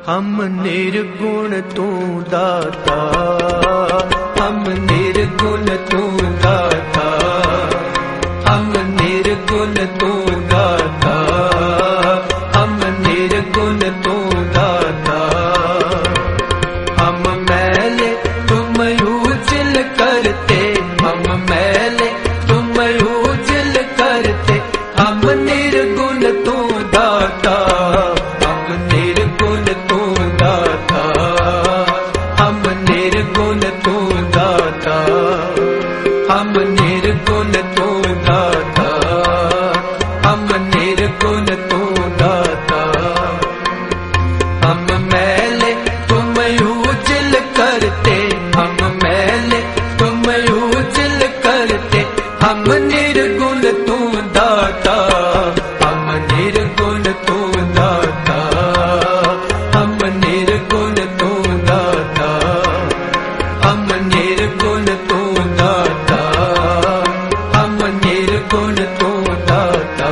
हम निर्गुण तू दाता, हम निर्गुण तू दाता, हम निर्गुण तू दाता, हम निर्गुण तू दाता। हम मैले तुम उजल करते, हम मैले तुम उजल करते, हम निर्गुण तू दाता, हम निर्गुण तू दाता, हम निर्गुण तू दाता, हम निर्गुण तू दाता, हम निर्गुण तू दाता। हम मैले तुम उजल करते, हम मैले तुम उजल करते, हम निर्गुण तू दाता, हम निर्गुण तू दाता, हम निर्गुण तू दाता, हम निर्गुण तू दाता, हम निर्गुण तू दाता।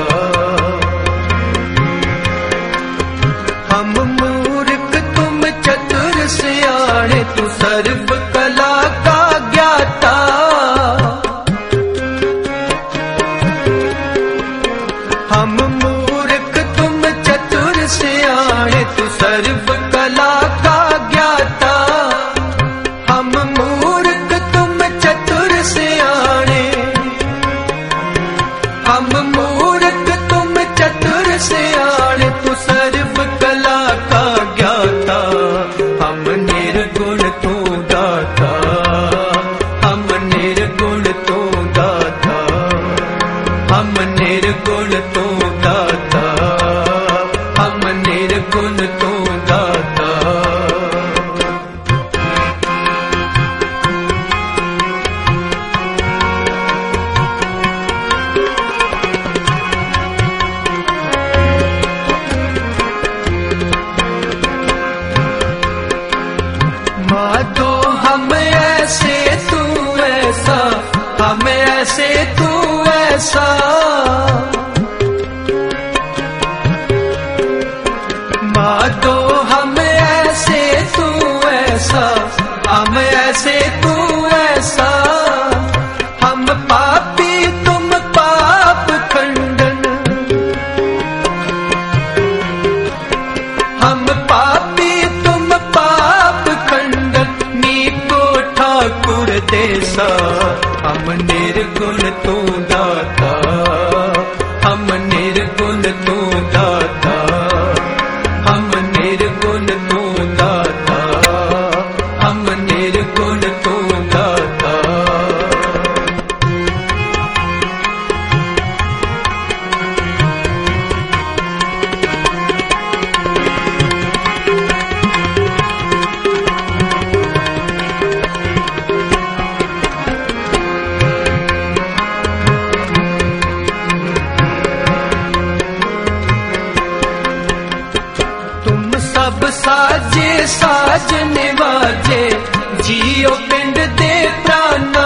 हम मूर्ख तुम चतुर सियाणे, तू सर्व कला का ज्ञाता। हम मूर्ख तुम चतुर सियाणे, तू सर्व कला का ज्ञाता। हम मूर्ख तुम चतुर सियाणे, हम मूर्ख तुम चतुर सियाणे, तू सर्व कला का ज्ञाता। हम निर्गुण तू दाता, हम निर्गुण तू दाता, हम निर्गुण तू दाता, हम निर्गुण तू दाता। माधो हम ऐसे तू ऐसा, हम ऐसे तू ऐसा। माधो हम ऐसे तू ऐसा, हम ऐसे तू ऐसा। हम पापी तुम पाप खंडन, हम पापी तुम पाप खंडन। नीको ठाकुर देसा, हम निर्गुण तू दाता, हम निर्गुण तू दाता, हम निर्गुण तू दाता, हम निर्गुण तू दाता। तुम सब साजे साज निवाजे, जियो पिंड दे प्राणा।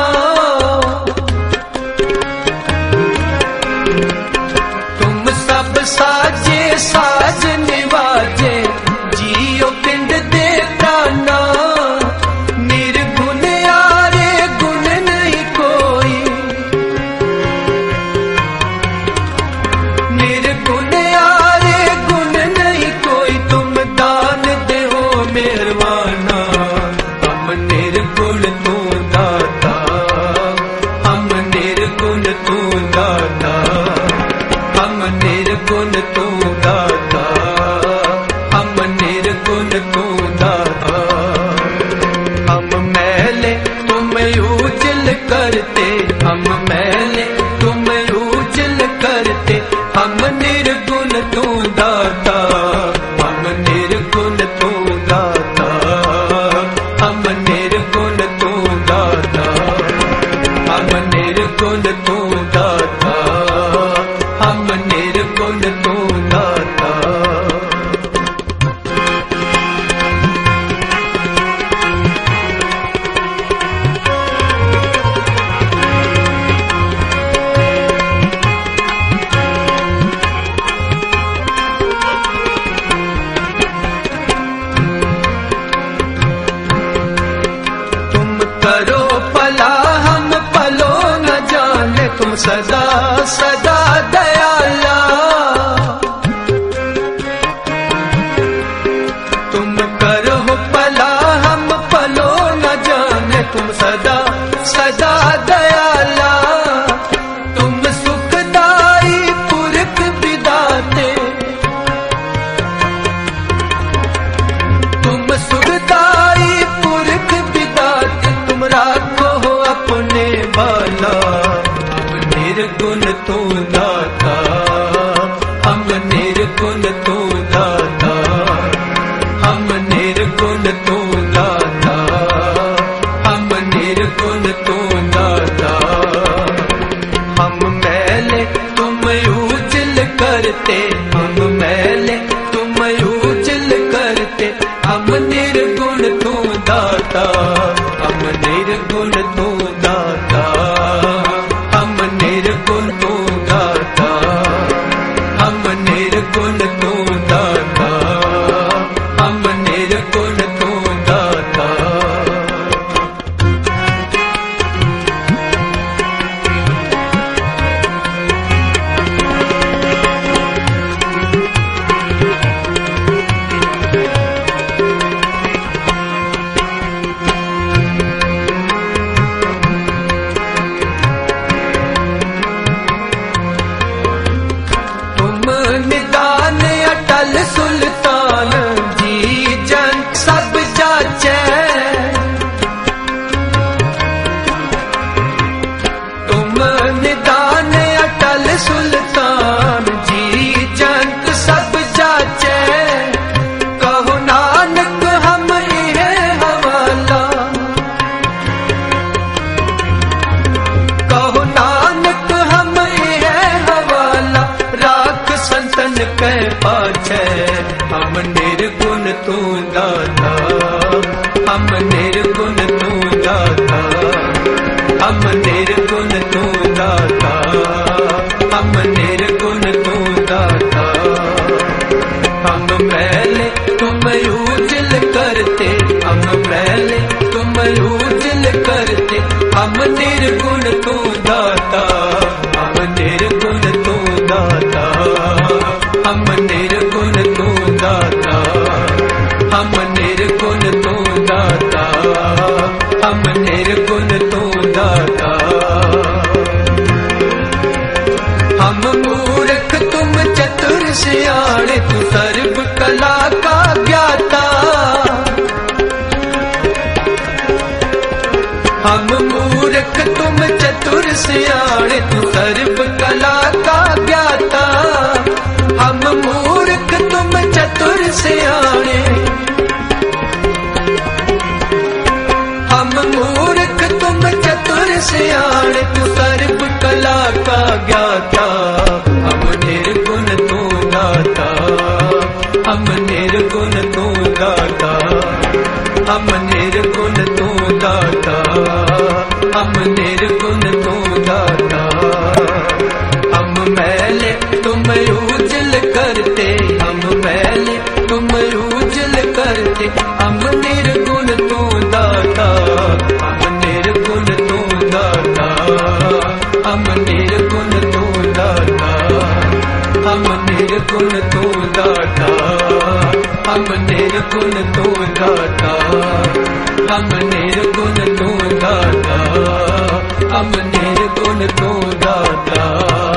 तुम सब साजे साज निवाजे, जियो पिंड दे प्राणा। निर्गुण यारे गुण नहीं कोई, निर्गुण यारे गुण नहीं कोई। तुम दान दे हो मेहरबाना, हम निर्गुण सदा सदा दयाला। तुम करो भला हम भलो न जाने, तुम सदा सदा दयाला। तुम सुखदाई पुरख विदाते, तुम सुखदाई पुरख विदाते। तुम राखो अपने बाला, हम निर्गुण तू दाता, हम निर्गुण तू दाता, हम निर्गुण तू दाता, हम निर्गुण तू दाता। हम मैले तुम उजल करते, हम मैले तुम उजल करते। हम निर्गुण तू दाता, हम निर्गुण तू दाता, हम निर्गुण तू दाता, हम निर्गुण तू दाता, हम निर्गुण तू दाता। निदान अटल सुल्तान जी जन सब जाचे। तुम निदान अटल सुल्तान जी जन सब जाचे। कहो नानक हम ये हवाला, कहो नानक हम ये हवाला। राख संतन के पाछे, हम निर्गुण तू दाता, हम निर्गुण तू दाता, हम निर्गुण तू दाता, हम निर्गुण तू दाता। हम मैले तुम उजल करते, हम मैले तुम उजल करते। हम निर्गुण तू दाता, हम निर्गुण तू दाता, हम निर्गुण तू दाता, हम निर्गुण तू दाता, हम निर्गुण तू दाता। हम मूर्ख तुम चतुर सियाणे, तू सर्व कला का ज्ञाता। हम मूर्ख तुम चतुर सियाणे, तू सर्व कला का ज्ञाता। हम मूर्ख तुम चतुर सियाणे, हम मूर्ख तुम चतुर सियाणे। तू सर्व कला का ज्ञाता। हम निर्गुण तू दाता, हम निर्गुण तू दाता, हम निर्गुण तू दाता, हम निर्गुण तू दाता। हम मैले तुम उजल करते, हम मैले तुम उजल करते। हम निर्गुण तू दाता, हम निर्गुण तू दाता, हम निर्गुण तू दाता, हम निर्गुण तू दाता, हम निर्गुण तू दाता, हम निर्गुण तू दाता, हम निर्गुण तू दाता।